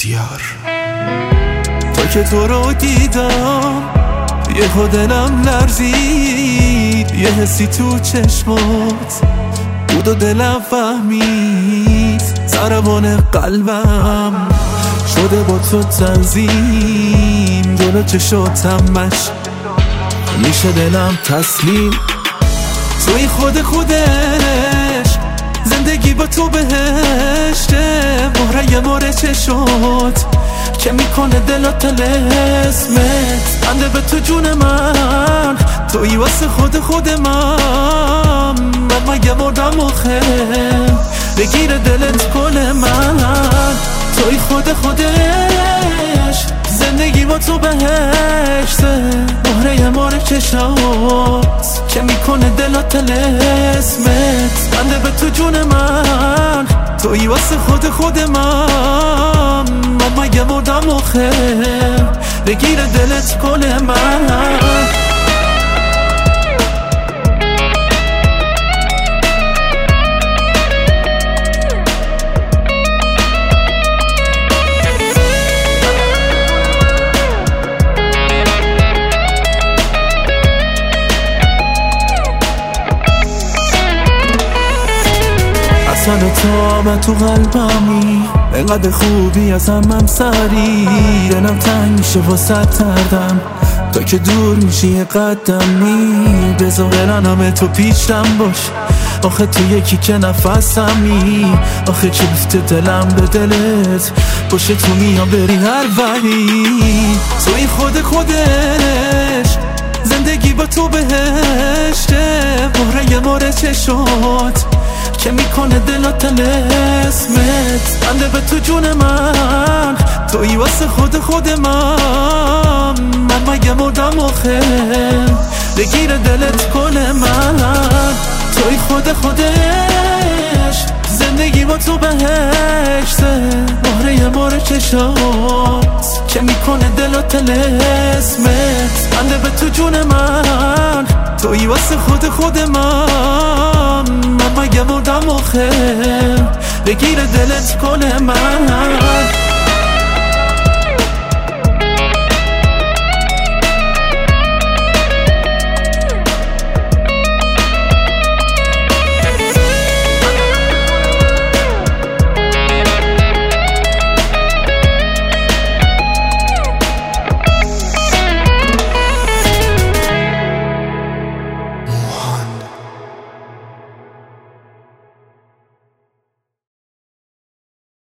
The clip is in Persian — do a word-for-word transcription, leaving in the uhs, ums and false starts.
هوشیار. تا که تو رو دیدم یه دلم لرزید، یه حسی تو چشمات بود و دلم فهمید، ضربان قلبم شده با تو تنظیم، جلو چشاتمش میشه دلم تسلیم. توی خود خودش زندگی با تو بهشته، مهره مهره چشات که میکنه دلات تلسمت، بنده به تو جون من، توی واسه خود خود من. من مگه مردم آخه بگیره دلت کل من، توی خود خودش زندگی با تو بهشته، مهره مهره چشات که میکنه دلات تلسمت، بنده به تو جون من، توی واسه خود خود من. من مگه مردم آخه بگیره دلت کل من. اصلا تا من تو قلبمی، اینقدر خوبی از همم سری، دلم تنگ میشه واسه تردم، تا که دور میشی یه قدمی، بذار برنامه تو پیشم باش، آخه تو یکی که نفسمی، آخه چه گفته دلم به دلت باشه، تو میام بری هر وری، توی خود خودش زندگی با تو بهشته، مهره مهره چشات که میکنه دلات تلسمت، بنده به تو جون من، توی واسه خود خود من. من مگه مردم آخه بگیره دلت کل من، توی خود خودش زندگی با تو بهشته، مهره مهره چشات که میکنه دلات تلسمت، بنده به تو جون من، توی واسه خود خود من. من مگه مردم آخه بگیره دلت کل من.